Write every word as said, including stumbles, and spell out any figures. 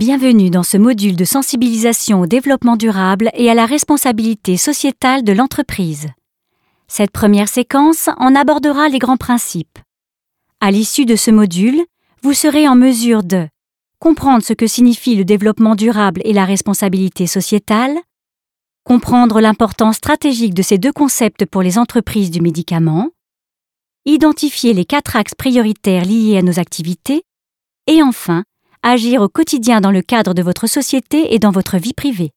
Bienvenue dans ce module de sensibilisation au développement durable et à la responsabilité sociétale de l'entreprise. Cette première séquence en abordera les grands principes. À l'issue de ce module, vous serez en mesure de comprendre ce que signifie le développement durable et la responsabilité sociétale, comprendre l'importance stratégique de ces deux concepts pour les entreprises du médicament, identifier les quatre axes prioritaires liés à nos activités et enfin, agir au quotidien dans le cadre de votre société et dans votre vie privée.